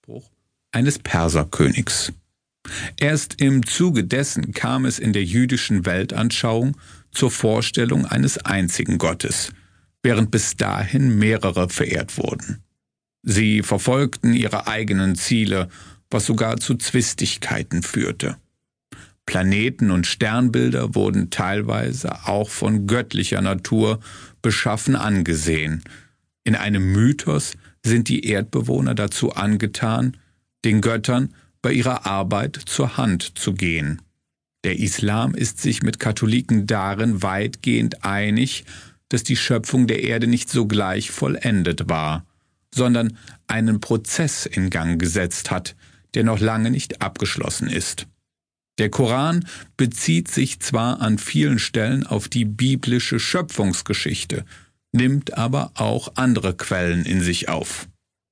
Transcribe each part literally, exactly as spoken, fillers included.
Ausspruch eines Perserkönigs. Erst im Zuge dessen kam es in der jüdischen Weltanschauung zur Vorstellung eines einzigen Gottes, während bis dahin mehrere verehrt wurden. Sie verfolgten ihre eigenen Ziele, was sogar zu Zwistigkeiten führte. Planeten und Sternbilder wurden teilweise auch von göttlicher Natur beschaffen angesehen. In einem Mythos sind die Erdbewohner dazu angetan, den Göttern bei ihrer Arbeit zur Hand zu gehen. Der Islam ist sich mit Katholiken darin weitgehend einig, dass die Schöpfung der Erde nicht sogleich vollendet war, sondern einen Prozess in Gang gesetzt hat, der noch lange nicht abgeschlossen ist. Der Koran bezieht sich zwar an vielen Stellen auf die biblische Schöpfungsgeschichte, nimmt aber auch andere Quellen in sich auf.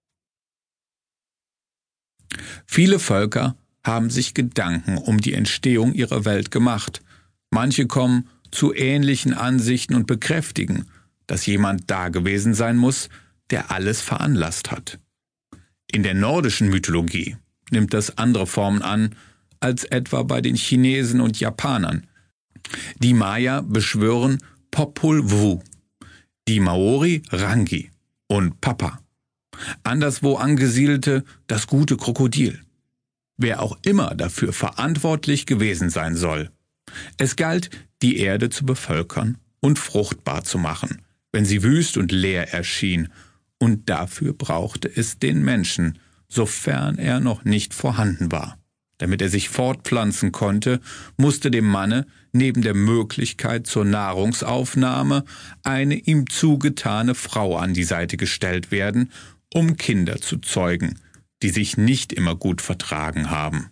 Viele Völker haben sich Gedanken um die Entstehung ihrer Welt gemacht. Manche kommen zu ähnlichen Ansichten und bekräftigen, dass jemand da gewesen sein muss, der alles veranlasst hat. In der nordischen Mythologie nimmt das andere Formen an, als etwa bei den Chinesen und Japanern. Die Maya beschwören Popol Vuh, die Maori Rangi und Papa. Anderswo angesiedelte das gute Krokodil. Wer auch immer dafür verantwortlich gewesen sein soll. Es galt, die Erde zu bevölkern und fruchtbar zu machen, wenn sie wüst und leer erschien, und dafür brauchte es den Menschen, sofern er noch nicht vorhanden war. Damit er sich fortpflanzen konnte, musste dem Manne neben der Möglichkeit zur Nahrungsaufnahme eine ihm zugetane Frau an die Seite gestellt werden, um Kinder zu zeugen, die sich nicht immer gut vertragen haben.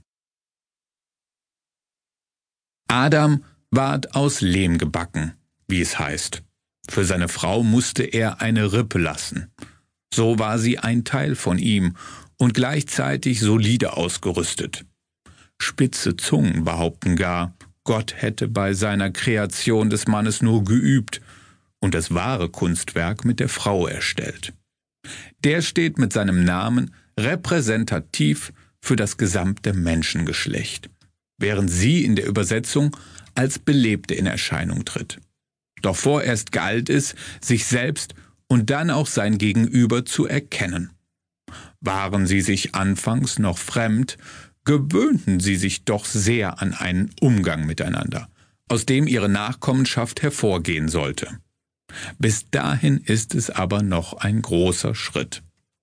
Adam ward aus Lehm gebacken, wie es heißt. Für seine Frau musste er eine Rippe lassen. So war sie ein Teil von ihm und gleichzeitig solide ausgerüstet. Spitze Zungen behaupten gar, Gott hätte bei seiner Kreation des Mannes nur geübt und das wahre Kunstwerk mit der Frau erstellt. Der steht mit seinem Namen repräsentativ für das gesamte Menschengeschlecht, während sie in der Übersetzung als Belebte in Erscheinung tritt. Doch vorerst galt es, sich selbst und dann auch sein Gegenüber zu erkennen. Waren sie sich anfangs noch fremd, gewöhnten sie sich doch sehr an einen Umgang miteinander, aus dem ihre Nachkommenschaft hervorgehen sollte. Bis dahin ist es aber noch ein großer Schritt.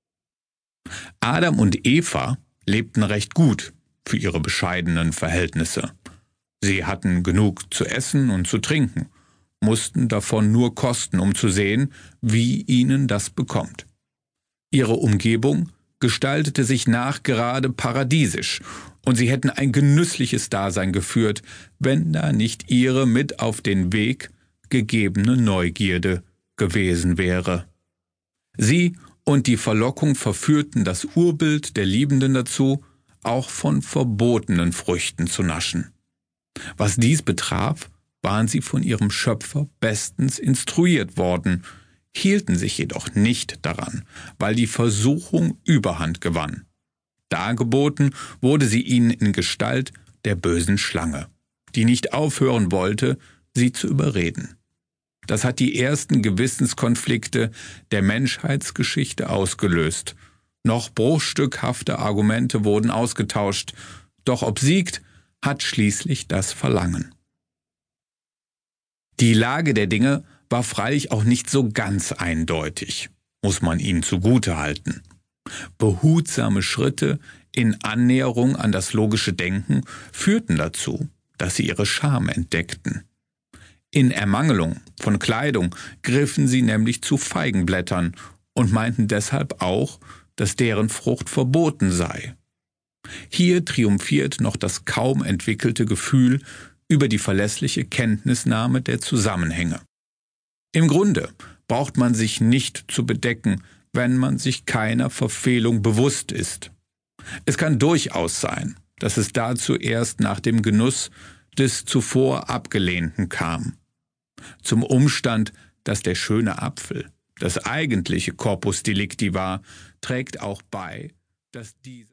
Adam und Eva lebten recht gut für ihre bescheidenen Verhältnisse. Sie hatten genug zu essen und zu trinken, mussten davon nur kosten, um zu sehen, wie ihnen das bekommt. Ihre Umgebung gestaltete sich nachgerade paradiesisch, und sie hätten ein genüssliches Dasein geführt, wenn da nicht ihre mit auf den Weg gegebene Neugierde gewesen wäre. Sie und die Verlockung verführten das Urbild der Liebenden dazu, auch von verbotenen Früchten zu naschen. Was dies betraf, waren sie von ihrem Schöpfer bestens instruiert worden, hielten sich jedoch nicht daran, weil die Versuchung Überhand gewann. Dargeboten wurde sie ihnen in Gestalt der bösen Schlange, die nicht aufhören wollte, sie zu überreden. Das hat die ersten Gewissenskonflikte der Menschheitsgeschichte ausgelöst. Noch bruchstückhafte Argumente wurden ausgetauscht, doch obsiegt hat schließlich das Verlangen. Die Lage der Dinge war freilich auch nicht so ganz eindeutig, muss man ihnen zugutehalten. Behutsame Schritte in Annäherung an das logische Denken führten dazu, dass sie ihre Scham entdeckten. In Ermangelung von Kleidung griffen sie nämlich zu Feigenblättern und meinten deshalb auch, dass deren Frucht verboten sei. Hier triumphiert noch das kaum entwickelte Gefühl über die verlässliche Kenntnisnahme der Zusammenhänge. Im Grunde braucht man sich nicht zu bedecken, wenn man sich keiner Verfehlung bewusst ist. Es kann durchaus sein, dass es dazu erst nach dem Genuss des zuvor Abgelehnten kam. Zum Umstand, dass der schöne Apfel das eigentliche Corpus Delicti war, trägt auch bei, dass diese